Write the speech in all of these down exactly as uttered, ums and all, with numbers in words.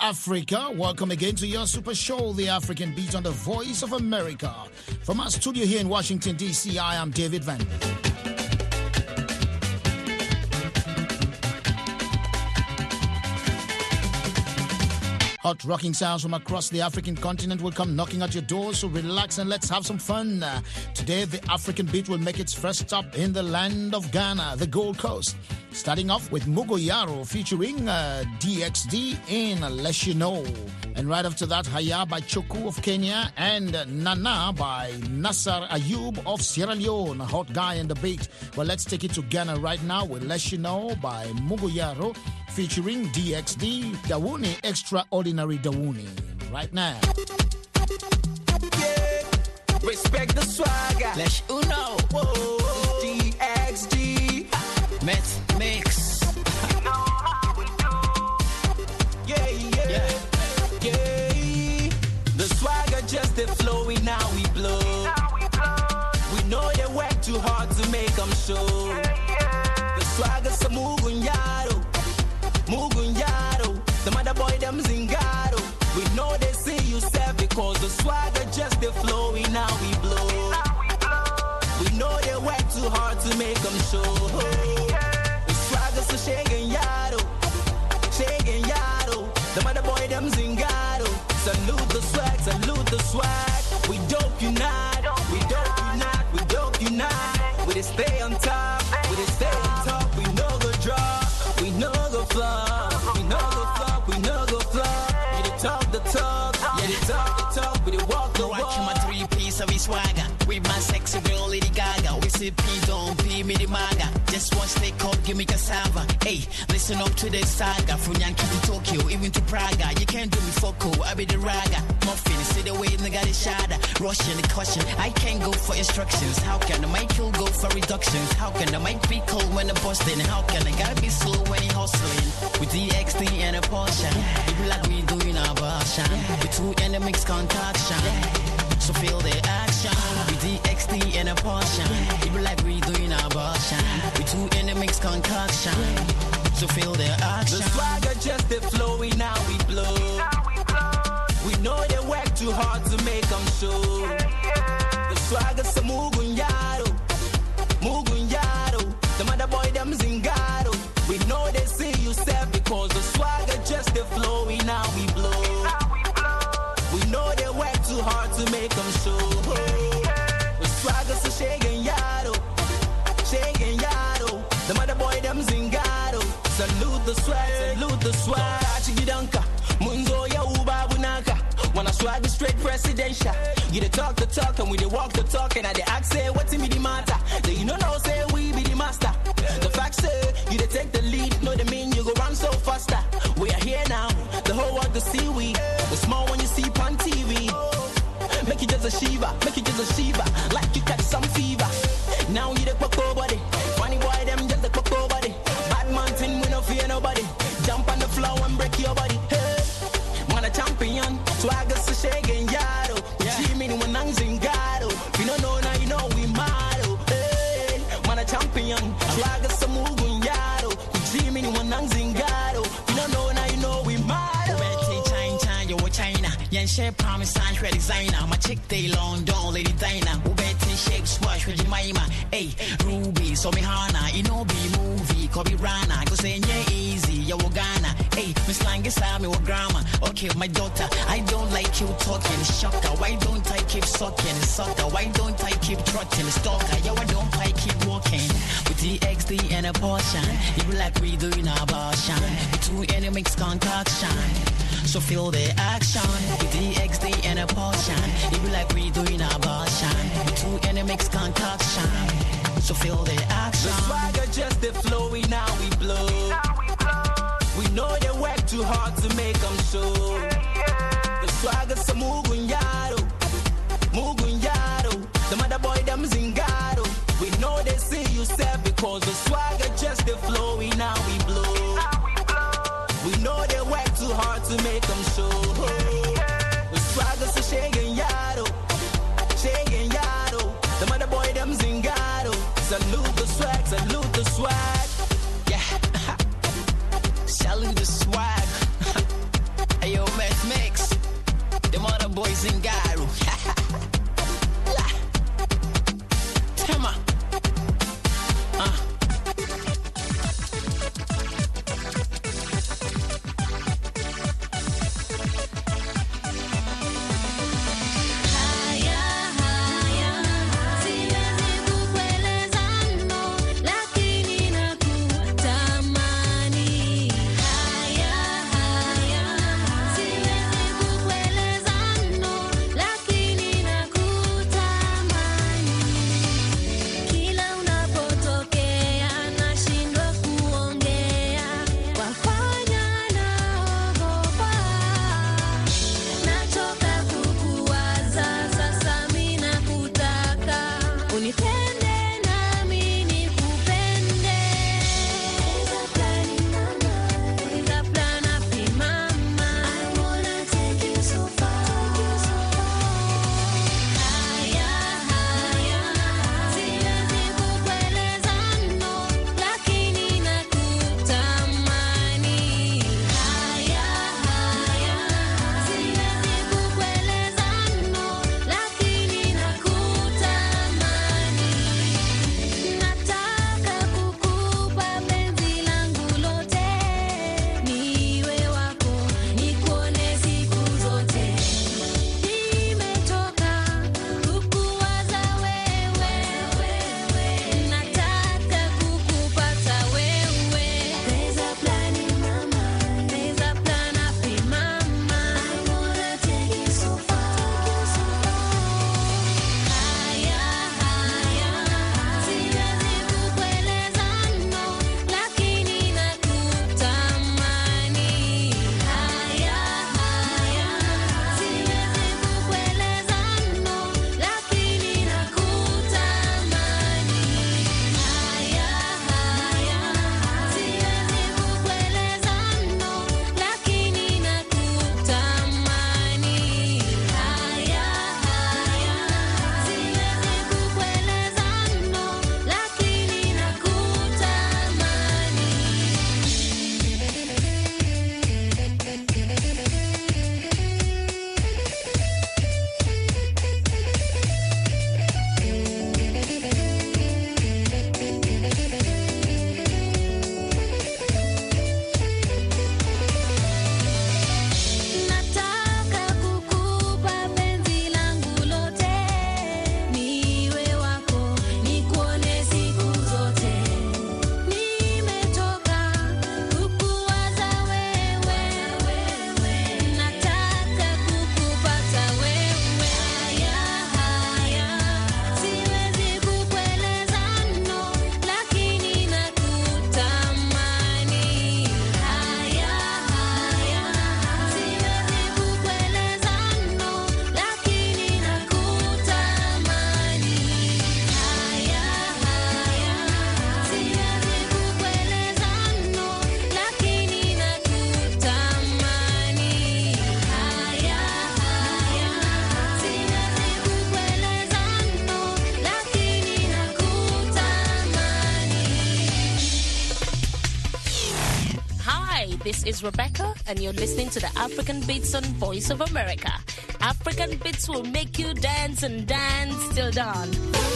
Africa. Welcome again to your super show, The African Beat on the Voice of America. From our studio here in Washington, D C, I am David Van. Hot rocking sounds from across the African continent will come knocking at your door, so relax and let's have some fun. Uh, today, the African Beat will make its first stop in the land of Ghana, the Gold Coast. Starting off with Mugoyaro featuring uh, D X D in Let You Know. And right after that, Haya by Choku of Kenya and uh, Nana by Nasser Ayub of Sierra Leone. A hot guy in the beat. Well, let's take it to Ghana right now with Let You Know by Mugoyaro featuring D X D, Dawuni, Extraordinary Dawuni. Right now. Yeah, respect the swagger. Let you know. Whoa. D X D. Met mix. You know how we do. Yeah, yeah, yeah, yeah. The swagger just the flowing, now we blow. Now we blow. We know they work too hard to make them show. Yeah, yeah. The swagger sa mugunyaro, mugunyaro. The mother boy them zingaro. We know they see you serve because the swagger just the flowing, now we blow. Now we blow. We know they work too hard to make them show. So shaking yaro, shaking yaro. The mother boy them zingaro. Salute the swag, salute the swag. We dope unite, we dope unite, we dope unite. We just stay on top, we just stay on top. We no go drop, we no go flop, we no go flop, we no go flop. You dey talk the talk, you dey talk the talk, we dey walk the walk. Watch my three piece of his swagger. With my sexy girl Lady Gaga, we say P don't P me the maga. Just one steak up, give me cassava. Hey, listen up to this saga. From Yankee to Tokyo, even to Praga. You can't do me foco, I be the raga. Muffin, see the way nigga the shada. Russian the caution, I can't go for instructions. How can the mic go for reductions? How can the mic be cold when I'm busting? How can the guy be slow when he hustling? With D X D and a Porsche, it be like we doing our version. With two enemies concoction. So feel the action with D X D and a portion. It be like we doing our abortion with two enemies concoction. So feel the action. The swagger just the flowing, now we blow. We know they work too hard to make them show. The swagger sa mugunyaro, mugunyaro. The mother boy them zingaro. We know they see you serve because the swagger just the flowing, now we blow. We know they work too hard to make them show. The swagger so shaking yaro, shaking yaro. The mother boy them zingaro. Salute the swag, salute the swag. Chigidanka, munzo ya uba bunaka. When I swag the straight presidential. You the talk the talk and we the walk the talk. And I the act say what's in me the matter. They you know no say we be the master. The fact say you the take the lead. Know the mean you go run so faster. We are here now, the whole world to see we. The small one you see on T V. Make it just a shiva, make it just a shiva. Like you catch some fever. Now you the cocoa body. Funny boy them just the cocoa body. Bad mountain we no fear nobody. Jump on the floor and break your body. Hey, man a champion. Swagger so shaking yaro. We see me when I'm zingaro. You don't know now you know we mad. Hey, man a champion. Swagger so moving yaro. We see me when I'm zingaro. You don't know now you know we mad. China, Yan share promise and shred designer. My chick they long don't lady diner. Ubeti shape swash with Jemima. Hey, Ruby, so me Hana, you know be movie, Kobe Rana. Go say yeah easy, yo Ghana. Hey, Miss Lange saw me with grammar. Okay, my daughter, I don't like you talking, shocker. Why don't I keep sucking, sucker? Why don't I keep trotting, stalker? Yo, I don't I keep walking with D X D and a portion. You be like we doing our abortion. The two enemies concoction. So feel the action with D X D and a portion. It be like we doing our abortion with two enemies concoction. So feel the action. The swagger just the flowing, now we blow. We know they work too hard to make them show. The swagger sa mugunyaro, mugunyaro. The mother boy them zingaro. We know they see you serve because the swagger just the flowing, now we blow. We know they work too hard to make them show. The swagger so shaking yaro, shaking yaro. The mother boy them zingaro. Salute the swag, salute the swag. Yeah, salute the swag. Ayo, This is Rebecca, and you're listening to the African Beats on Voice of America. African Beats will make you dance and dance till dawn.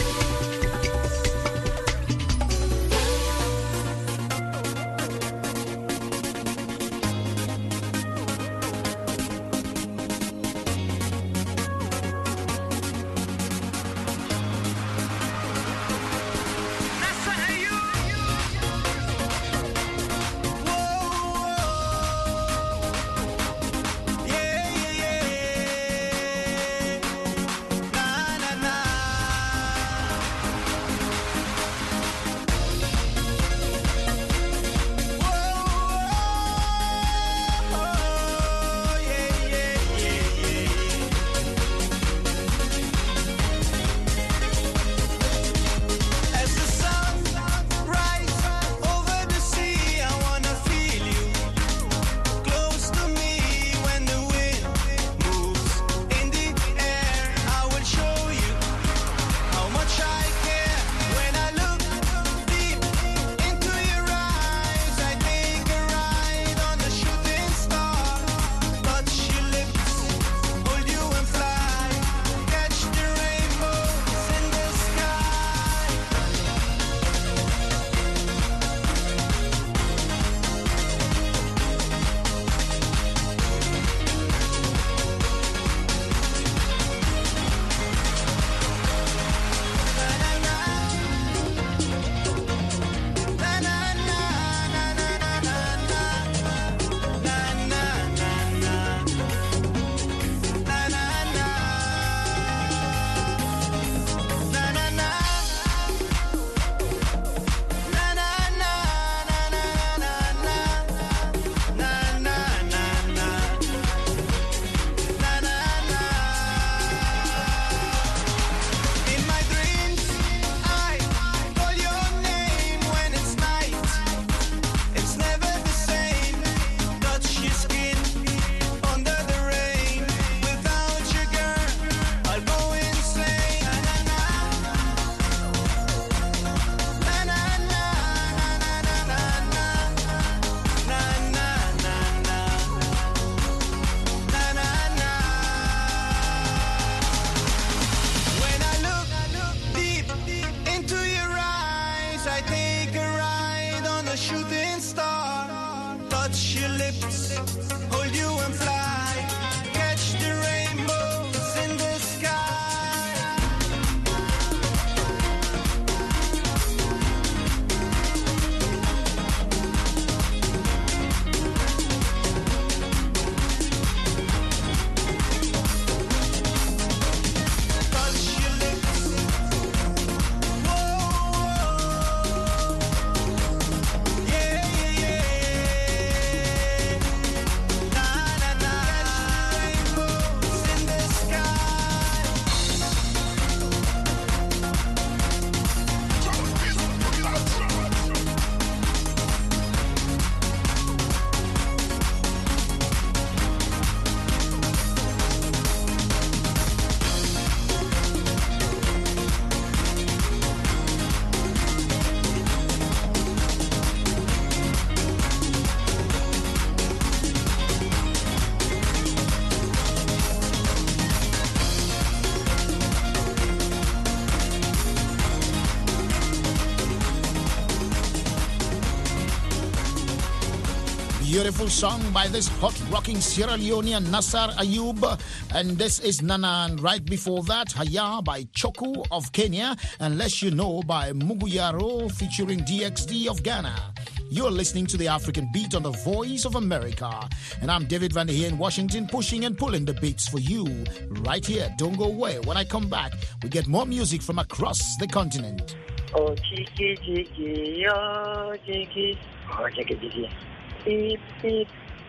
Beautiful song by this hot rocking Sierra Leonean Nassar Ayub, and this is Nanan. Right before that, Haya by Choku of Kenya, and Less You Know by Muguyaro featuring D X D of Ghana. You're listening to the African Beat on the Voice of America, and I'm David Van here in Washington, pushing and pulling the beats for you right here. Don't go away. When I come back, we get more music from across the continent. Oh, Chiki, Chiki, oh, Chiki, oh, Chiki, Chiki. Beep, beep.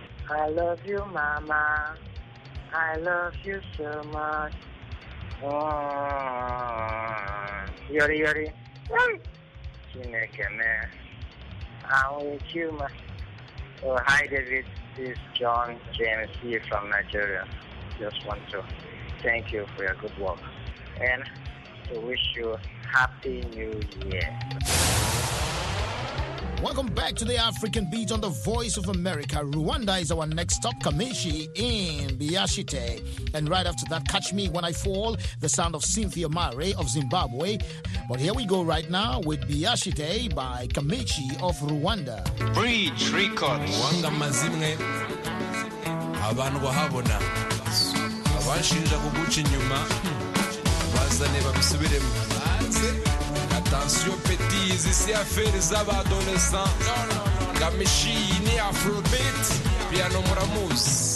I love you, Mama. I love you so much. Oh, Yori, Yori. Chinekeme. I'm with you, ma. Oh, hi, David. This is John James here from Nigeria. Just want to thank you for your good work and to wish you Happy New Year. Welcome back to the African Beat on the Voice of America. Rwanda is our next stop, Kamishi in Biashite. And right after that, Catch Me When I Fall, the sound of Cynthia Mare of Zimbabwe. But here we go right now with Biashite by Kamishi of Rwanda. Bridge Records. Wanga mazimwe abantu bahabona abashinja kuguca inyuma bazane babisubiremo. Attention petit, ici affaire z'abadolescents. Kamishi ni Afrobeat, piano muramuzi.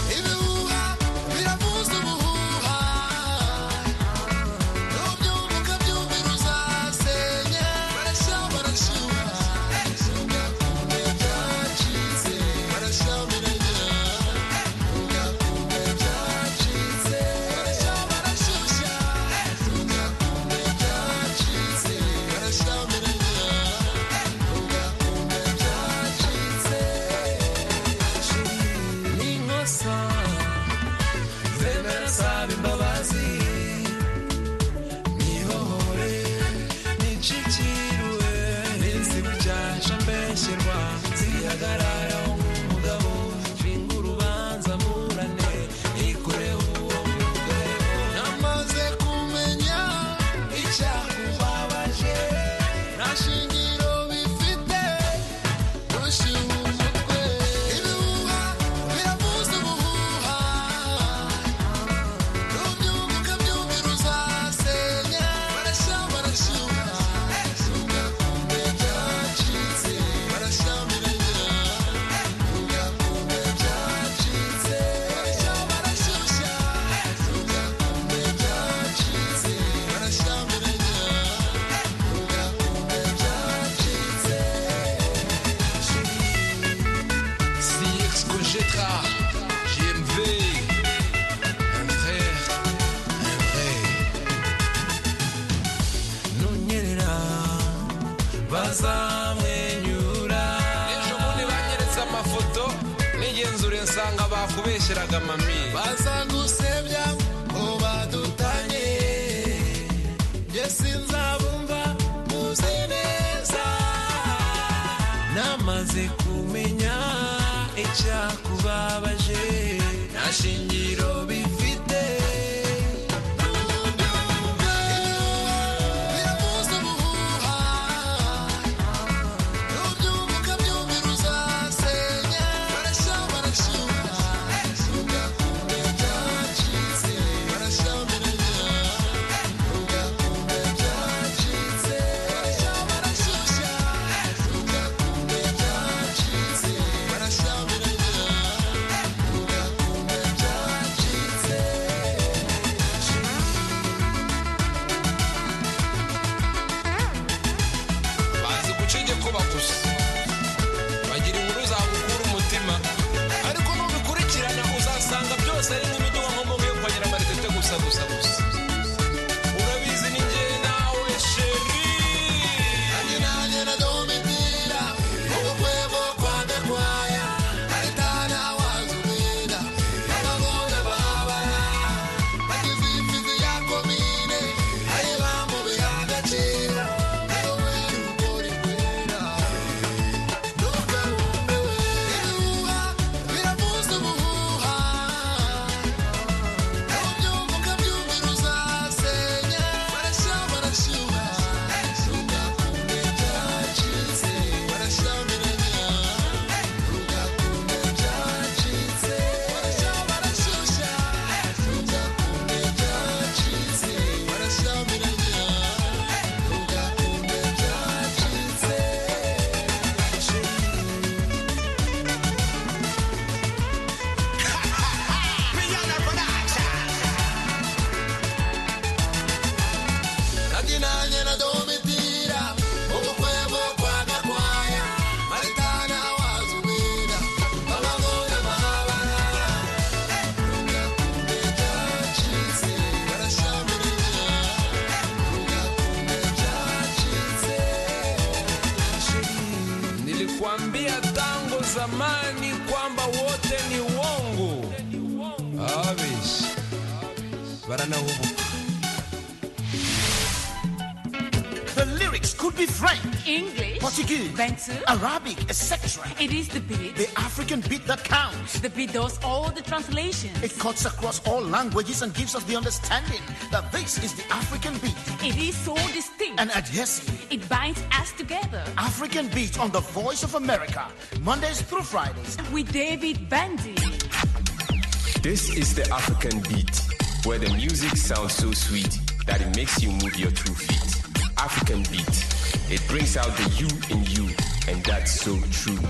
zamani kwamba wote ni uongo. Abish baranahubuka. The lyrics could be French, English, Portuguese, Bantu, Arabic, et cetera. It is the beat. The African beat that counts. The beat does all the translations. It cuts across all languages and gives us the understanding that this is the African beat. It is so distinct and adhesive. It binds us together. African beat on the Voice of America, Mondays through Fridays. With David Bandy. This is the African beat, where the music sounds so sweet that it makes you move your two feet. African beat. It brings out the you in you, and that's so true.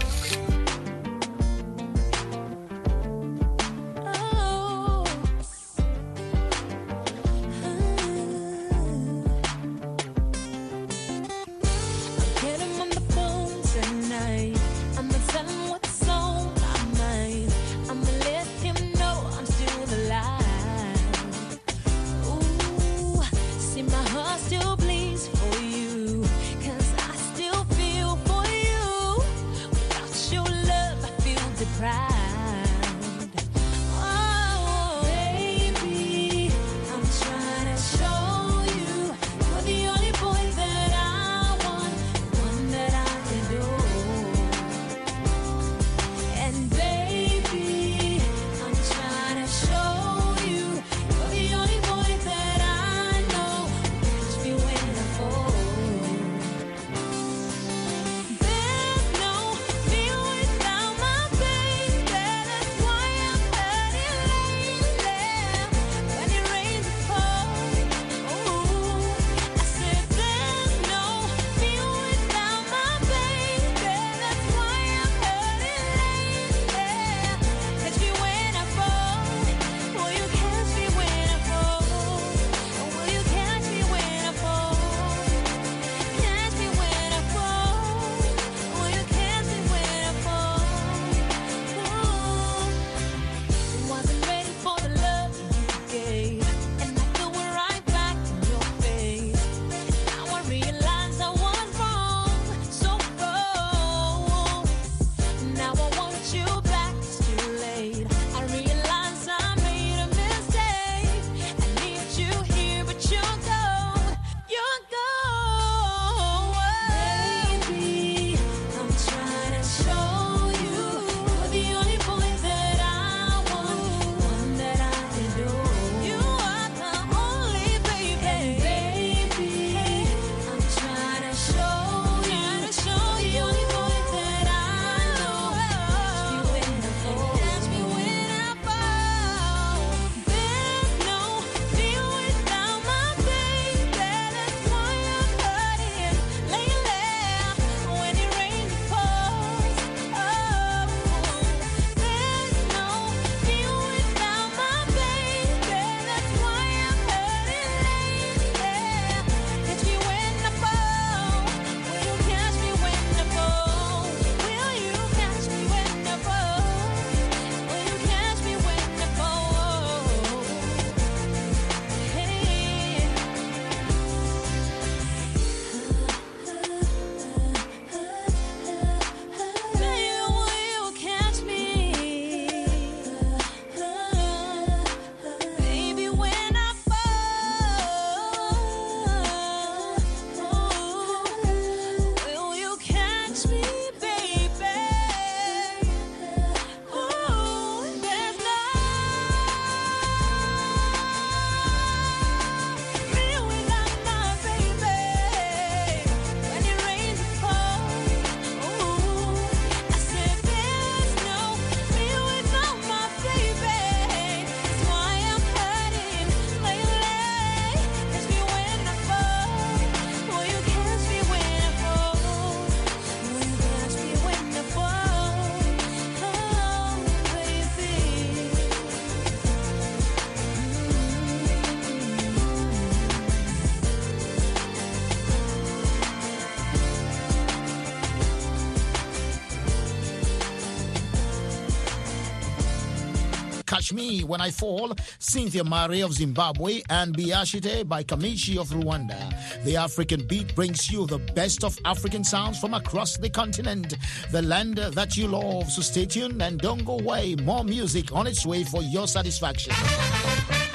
Catch Me When I Fall, Cynthia Mari of Zimbabwe, and Biashite by Kamichi of Rwanda. The African beat brings you the best of African sounds from across the continent, the land that you love. So stay tuned and don't go away. More music on its way for your satisfaction.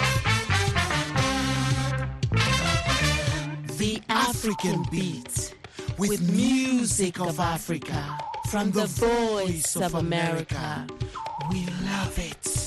The African beat. with music of Africa from the voice of America. We love it.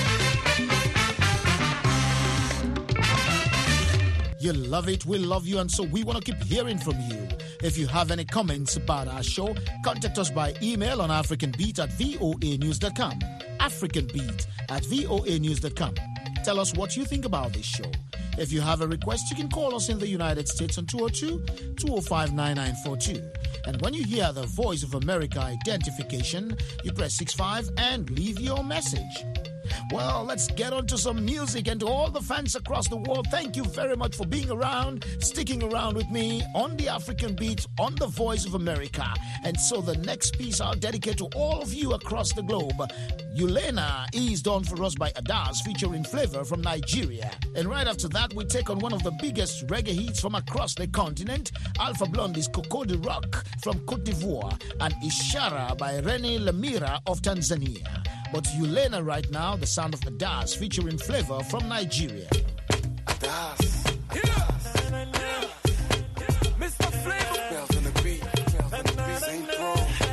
You love it, we love you, and so we want to keep hearing from you. If you have any comments about our show, contact us by email on africanbeat at voa news dot com. africanbeat at voa news dot com. Tell us what you think about this show. If you have a request, you can call us in the United States on two oh two, two oh five, nine nine four two. And when you hear the Voice of America identification, you press six five and leave your message. Well, let's get on to some music, and to all the fans across the world, thank you very much for being around, sticking around with me on the African Beat, on the Voice of America. And so the next piece I'll dedicate to all of you across the globe. Yulena is done for us by Adas, featuring Flavor from Nigeria. And right after that, we take on one of the biggest reggae hits from across the continent, Alpha Blondie's Coco de Rock from Cote d'Ivoire, and Ishara by Rene Lemira of Tanzania. But Yulena right now, the sound of Adas featuring Flavor from Nigeria. Adas. Yeah. Mister Flavor. Bells on the beat. Bells on the beat. Saint Pro.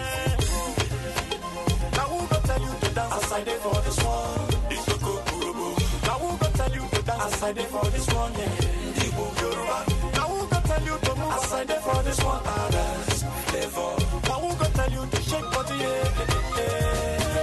Now who gon' tell you to dance outside there for this one? It's the Kokurobo. Now who gon' tell you to dance outside there for this one? Yeah. Igbo Yoruba. Now who gon' tell you to move outside there for this one? Adas. Flavor. Now who gon' tell you to shake body? Yeah. Yeah.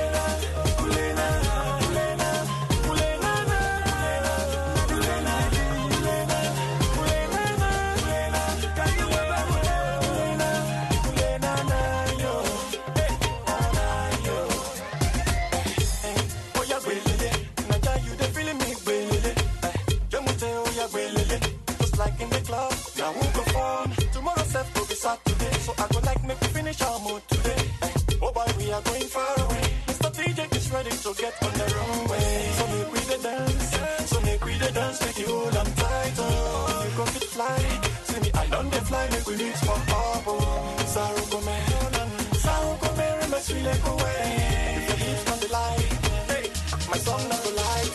Now who go form? Tomorrow self will be Saturday, so I go like make we finish our mood today. Hey, oh boy, we are going far away. Mister D J is ready to get on the runway. So make we the dance, so make we the dance, make you hold on tight. Oh, you go fit fly, see me I don't dey fly, make we reach for Pablo. Saru come, Saru come, remember sweet like away. If your hips on the light, hey, my song not go light.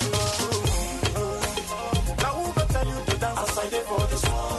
Now who go tell you to dance outside there for this one?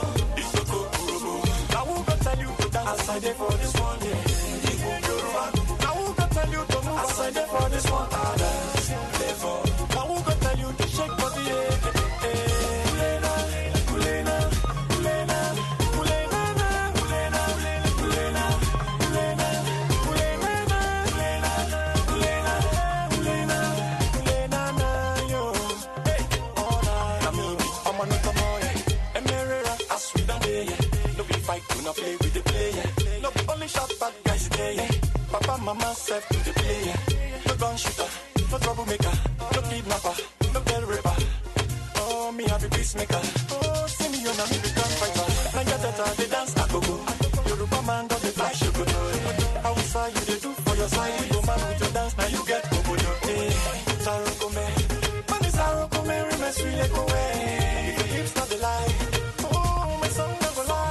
Outside there for this one, yeah. Igbo Yoruba. Now who can tell you to move outside there for this one? Others, therefore. Now who can tell you to shake body, yeah. Kulena, kulena, kulena, kulena, kulena, kulena, kulena, kulena, kulena, kulena, kulena, na yo. Hey, oh na, na me, I'm on the moy. Emerera, as we done there, yeah. No be fight, do not play with the player. No be only shot bad guys there, yeah. Papa, mama, self to the player. No gun shooter, no troublemaker, no kidnapper, no girl rapper. Oh, me happy peacemaker. Oh, see me on a me become fighter. Nanja teta, they dance a go go. Yoruba man got the flash, you go do. How far you they do for your side? You go man with your dance, now you get go go do. Hey, Saro come, man is Saro come, remember sweet like away. If your hips not the lie, oh, my song never lie.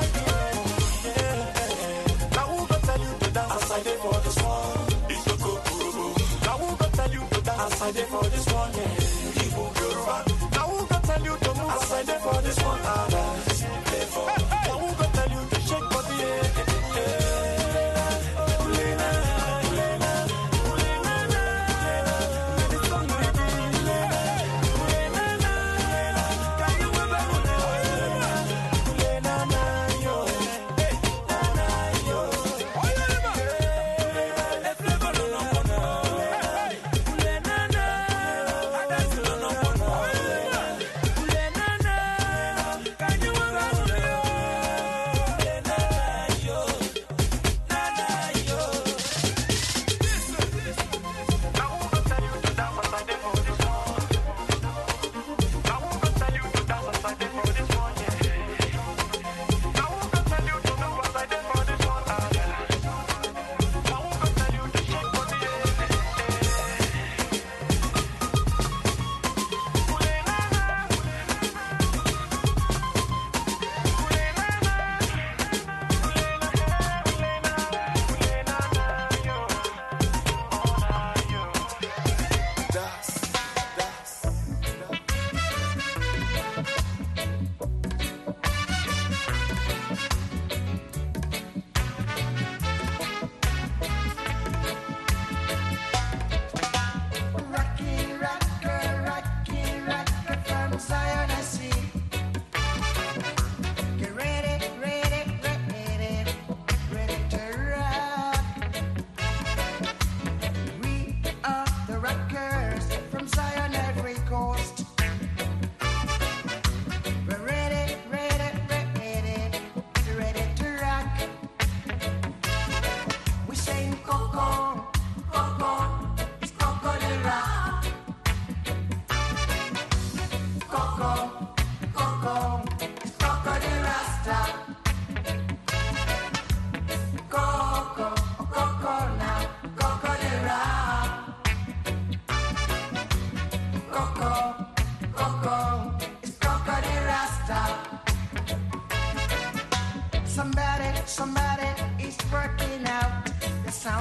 Outside there for this one, it's the Kokurobo. Now who gon' tell you to dance outside there for this one, yeah. Igbo Yoruba. Now who gon' tell you to move outside there for this one? Others, therefore. Now who gon' tell you to shake body, yeah.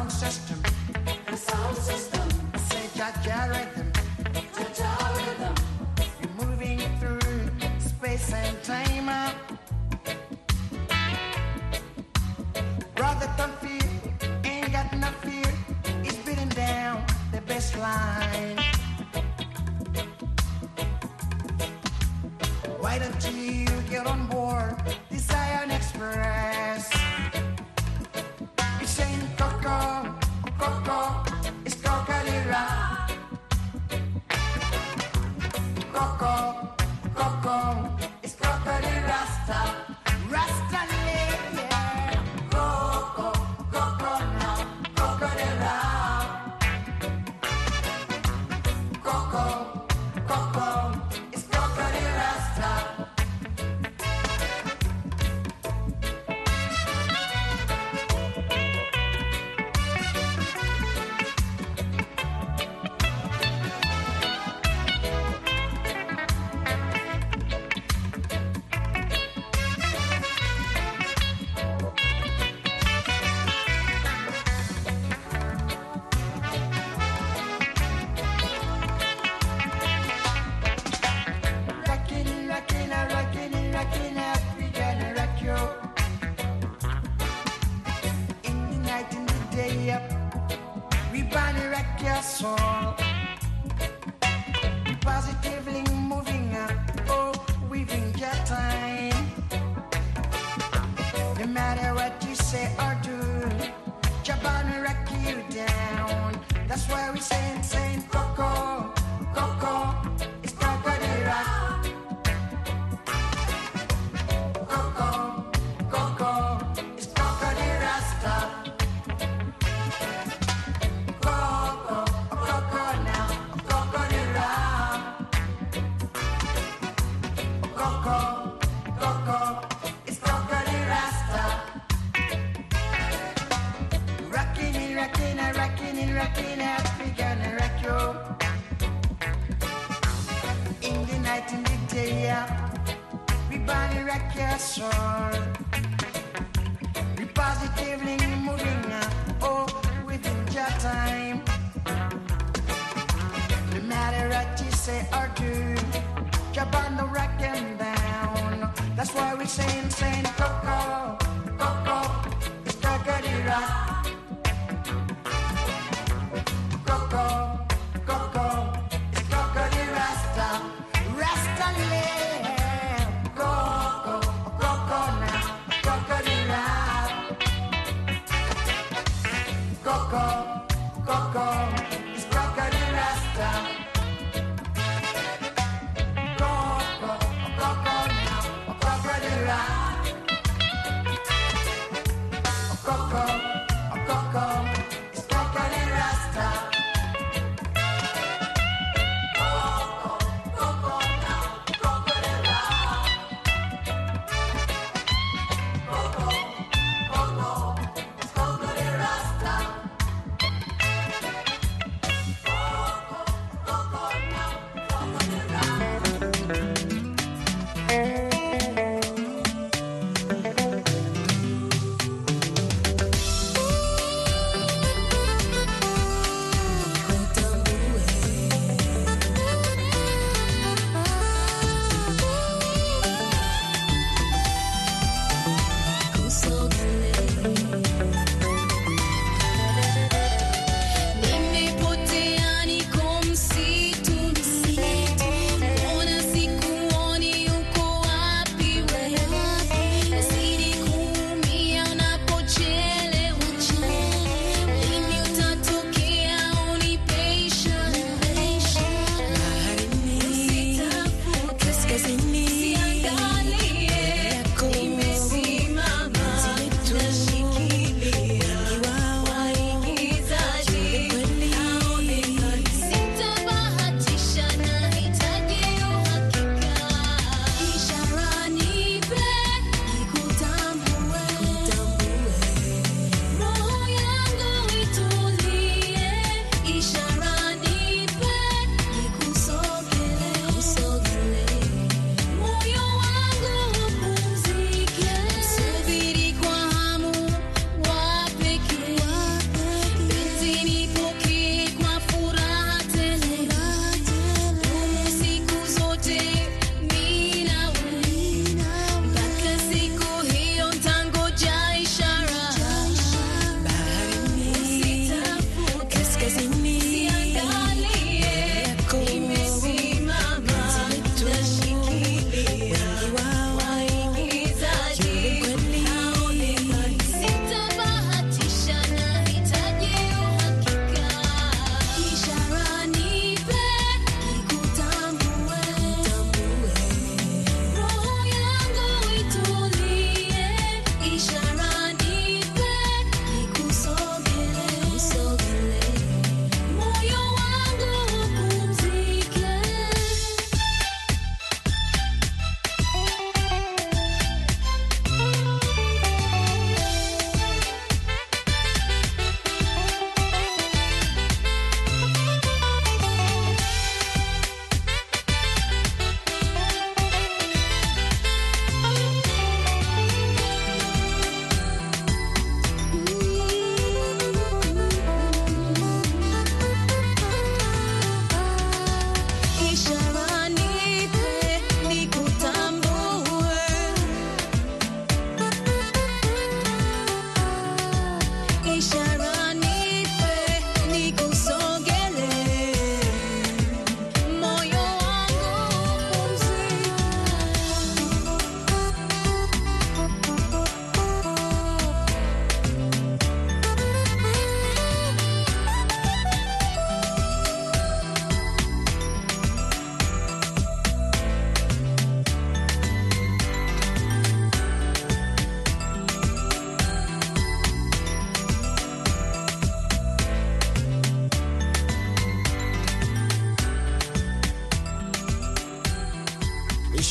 sound system. The sound system. I say Jaja rhythm. Jaja rhythm. You're moving through space and time. Brother, don't fear, ain't got no fear. It's beating down the best line. Why don't you get on board the Zion Express? It's saying Coco, Coco, it's Coca-Cola. Coco, Coco, it's Coca-Cola Rasta. Rasta, yeah. Coco, Coco now, Coca-Cola. Coco, Coco, it's Coca-Cola Rasta. Rockin', rockin', a rockin', rockin', we gonna rock you. In the night, in the day, up, we gonna rock your soul. Positively moving up, oh, weaving your time. No matter what you say or do, you're gonna rock you down. That's why we saying, saying, Coco, Coco, it's Coca-Cola. Coco, Coco, it's Coca-Cola Rasta. Coco, Coco now, Coca-Cola. Coco, Coco, it's Coca-Cola Rasta. Rockin' it, rockin' it, rockin' it, rockin' it, we gonna rock you. In the night, in the day, yeah. We body rock your soul. We positively moving up, oh, within your time. No matter what you say or do, you're bound to rock them down. That's why we saying, saying, Coco, Coco, it's Coca-Cola. Coco, Coco, it's Coca-Cola Rasta. Rasta land. Coco, Coco now, Coca-Cola. Coco, Coco, it's Coca-Cola Rasta. Coco, Coco now, Coca-Cola. Coco, Coco, it's Coca-Cola Rasta. Coco, Coco now, Coca-Cola. Coco, Coco, it's Coca-Cola Rasta.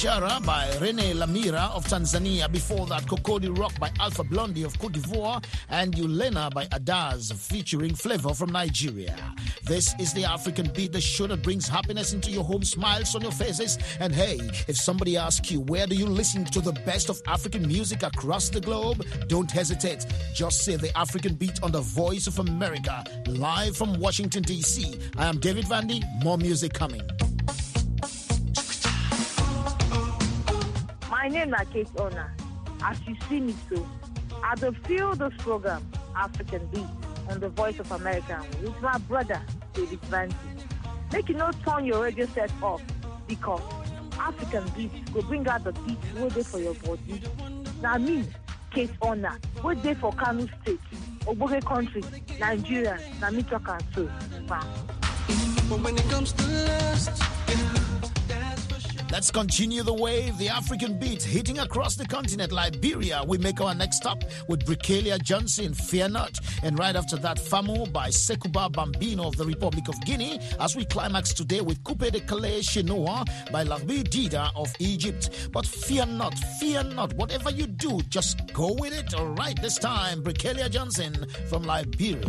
Biashara by Rene Lamira of Tanzania. Before that, Kokodi Rock by Alpha Blondie of Cote d'Ivoire. And Yulena by Adaz featuring Flavor from Nigeria. This is the African Beat, the show that brings happiness into your home, smiles on your faces. And hey, if somebody asks you, where do you listen to the best of African music across the globe? Don't hesitate. Just say the African Beat on the Voice of America, live from Washington, D C. I am David Vandy. More music coming. My name is Kate Ona. As you see me so, I do feel this program, African Beat, on the Voice of America, with my brother, David Vandy. Make you not turn your radio set off, because African Beat will bring out the beat waiting for your body. Now me, Kate Ona, waiting for Kano State, Oboge Country, Nigeria, na me talk and so. But when it comes to lust, let's continue the wave, the African Beat hitting across the continent. Liberia, we make our next stop with Brikelia Johnson, Fear Not. And right after that, Famo by Sekuba Bambino of the Republic of Guinea, as we climax today with Coupe de Calais Chinois by Labi Dida of Egypt. But fear not, fear not. Whatever you do, just go with it. All right, this time, Brikelia Johnson from Liberia.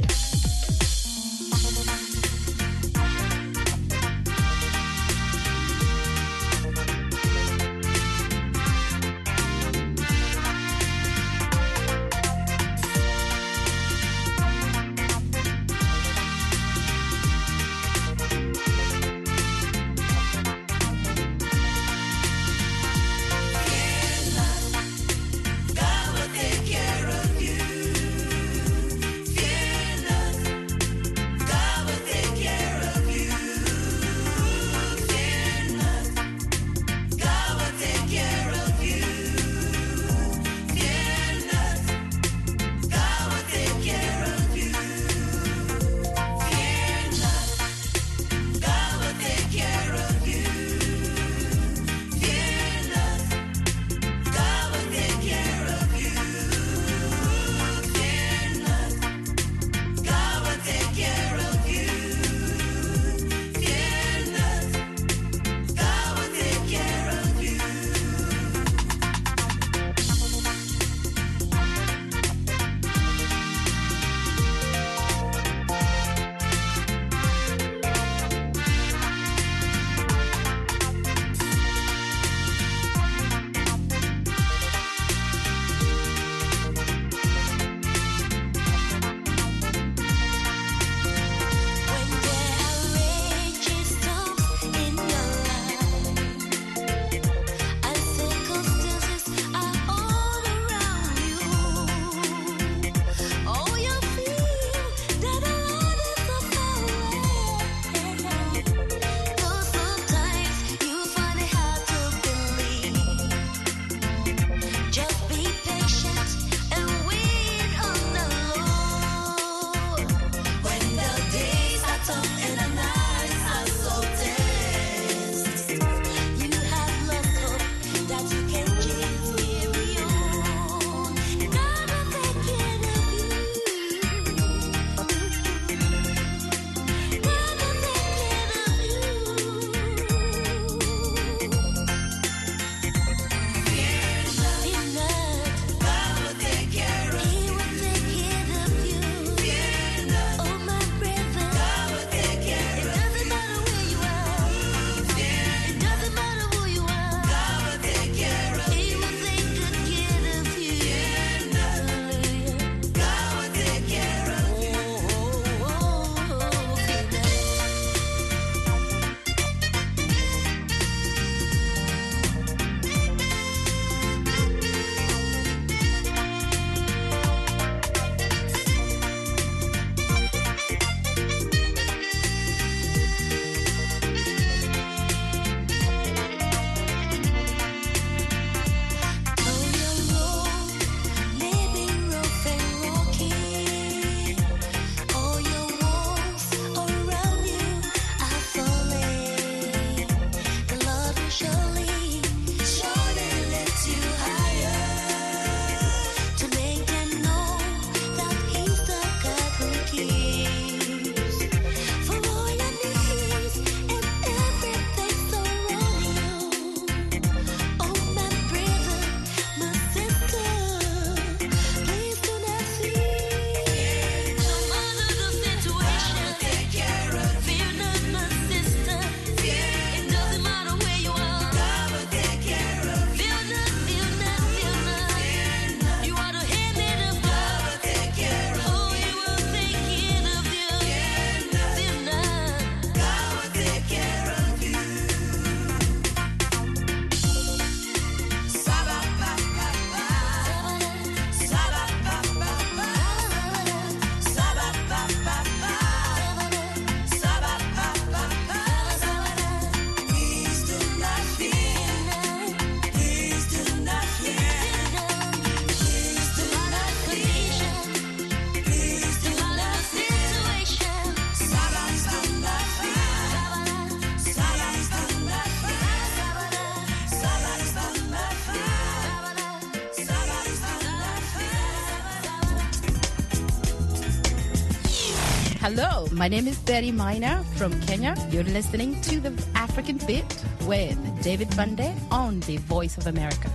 God will take care of you. Fear not. Hello, my name is Betty Minor from Kenya. You're listening to The African Beat with David Bunde on The Voice of America.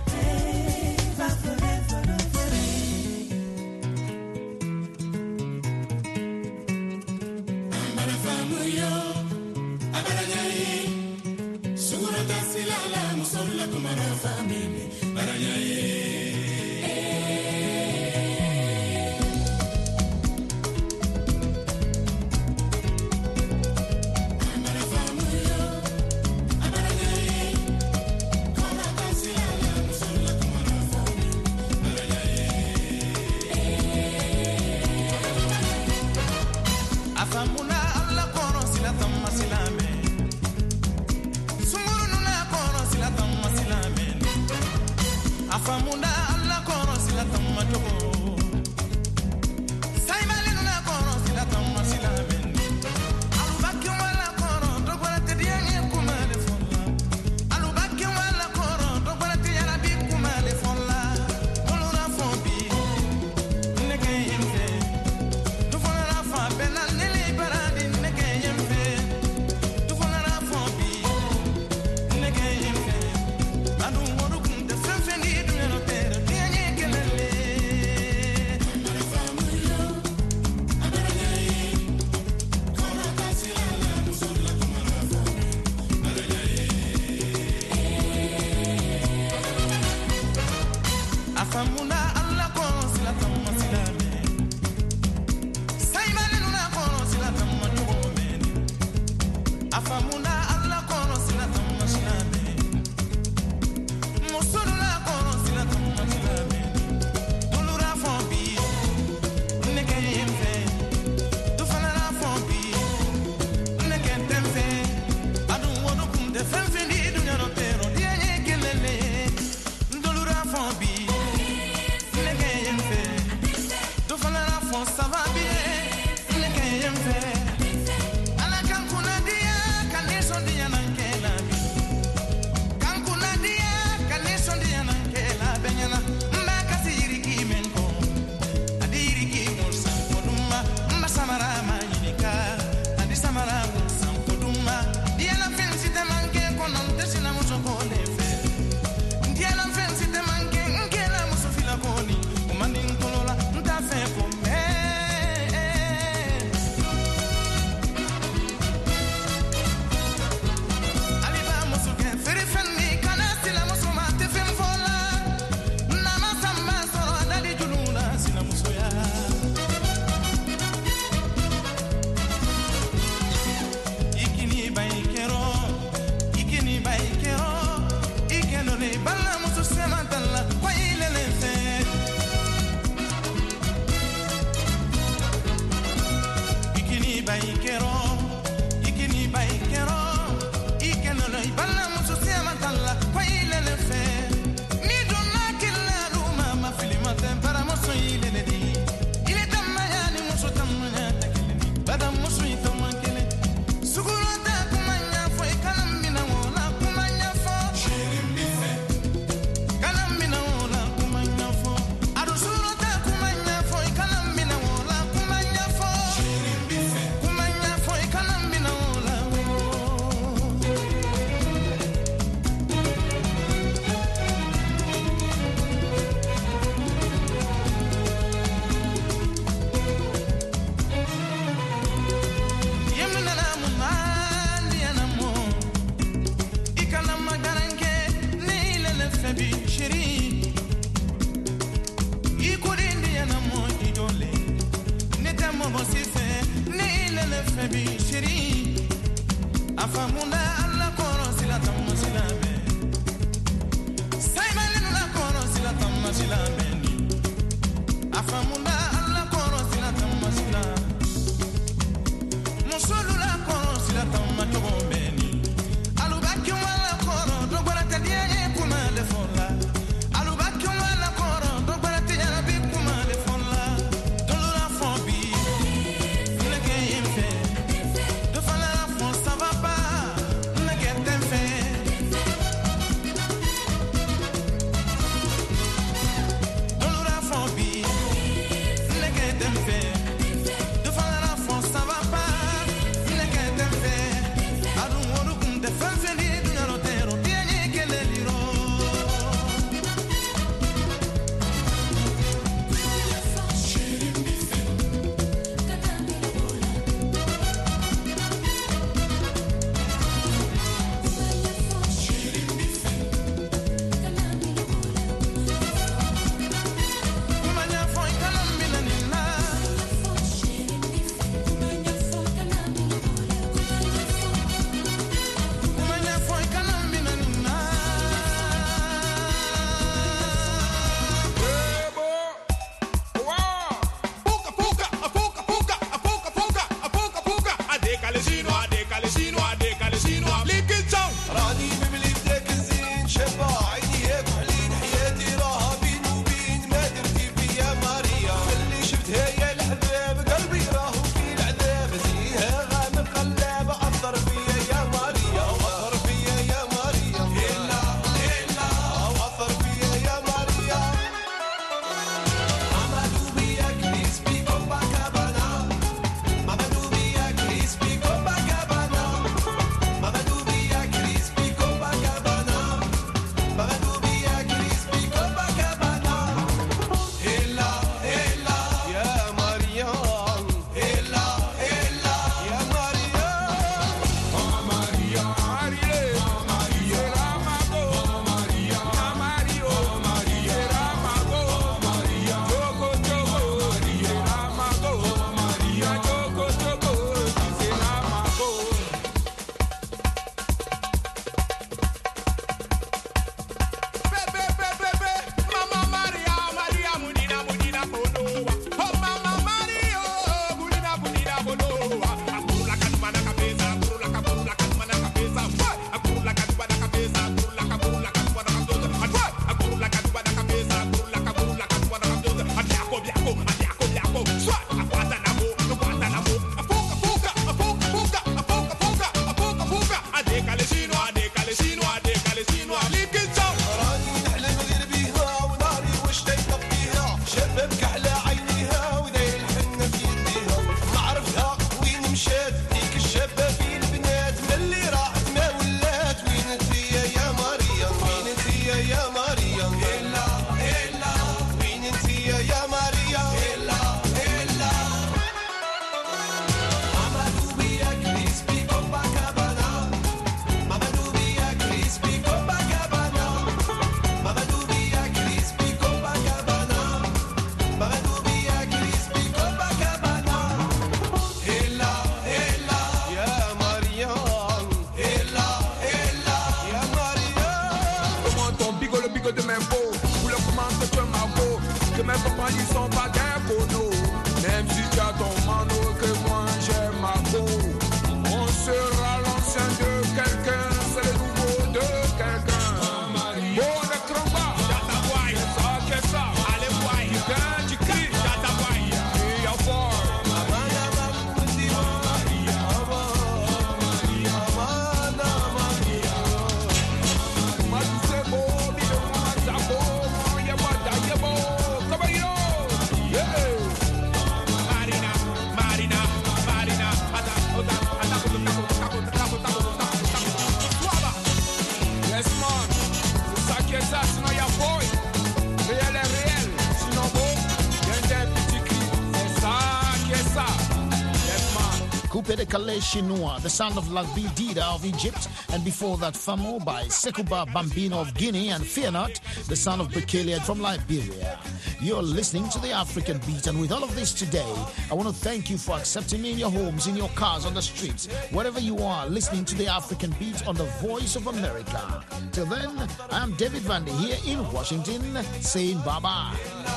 Pede Kale Shinua, the son of Labi Dida of Egypt, and before that Famo by Sekuba Bambino of Guinea, and Fear Not, the son of Bekele from Liberia. You're listening to the African Beat, and with all of this today, I want to thank you for accepting me in your homes, in your cars, on the streets, wherever you are, listening to the African Beat on the Voice of America. Till then, I am David Vandy here in Washington, saying bye-bye.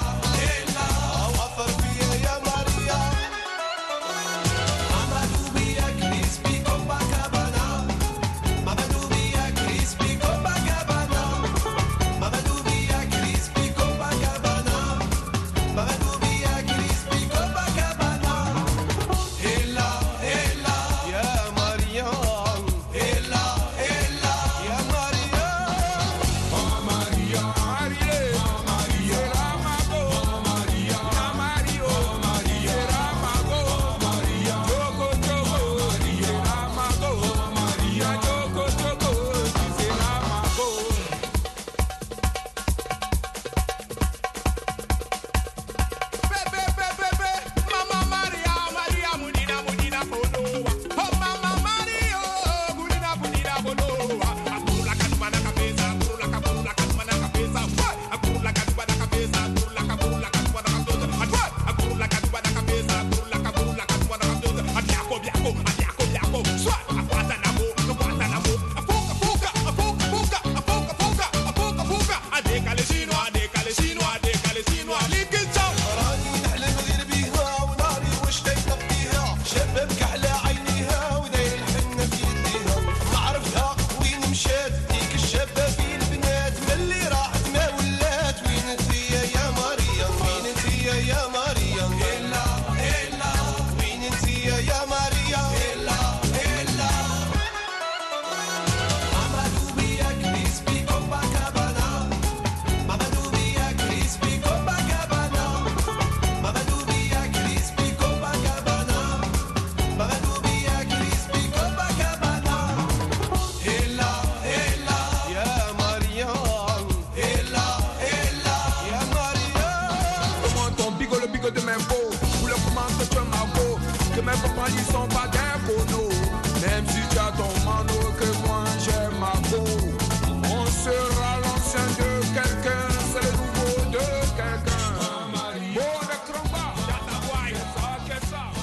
Ils sont pas des poneaux. Même si tu as ton mano que moi j'ai ma peau. On se